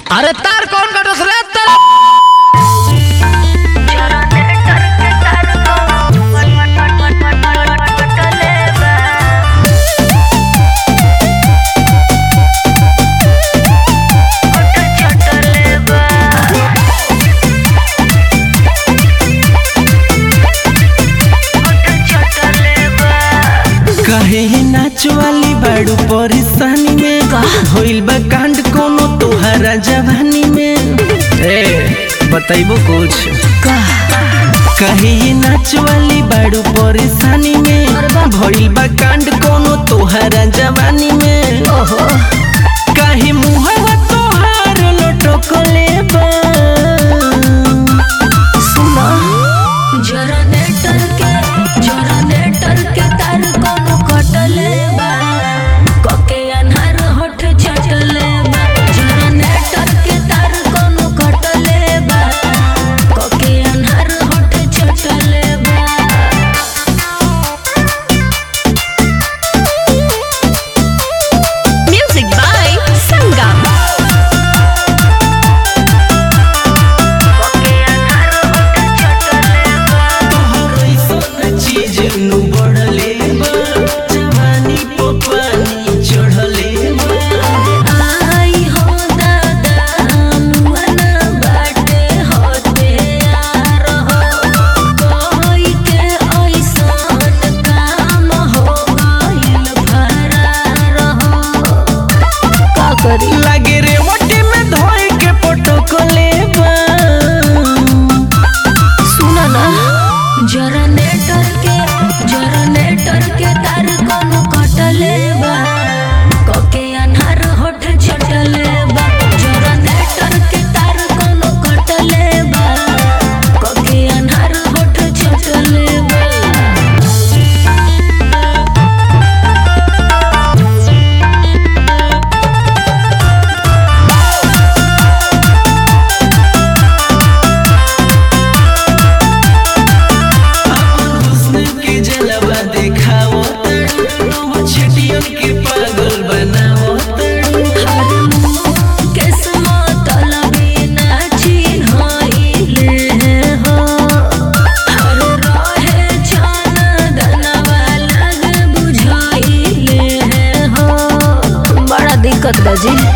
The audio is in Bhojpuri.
अरे तार कौन काटस रे तार? कहे नाच वाली बाड़ू परेशानी में होइल बा कांड कोनो तोहरा जवानी में। बताइबो कुछ कहे नाच वाली बाड़ू परेशानी में भइल बा कांड कोनो तोहरा जवानी में। कहे मुहवा तोहार लटकले बा सुना जनरेटर के तार कोनो कटले बा कोके अनहर होठ चटले बा। जनरेटर के तार कोनो कटले बा कोके अनहर होठ चटले बा। Music by Sangam. लागे रे मोटी में धोई के पटकले बा सुना ना जनरेटर के तार कोनो कटले बा कोके अनहर होठ चटले बा। जनरेटर के तार कोनो कटले बा कोके अनहर होठ चटले बा। के पागल बनाओ किस्मत लगी नाची होइले हो हर रहे जान दनवा लग बुझाइले हो। बड़ा दिक्कत बाजी।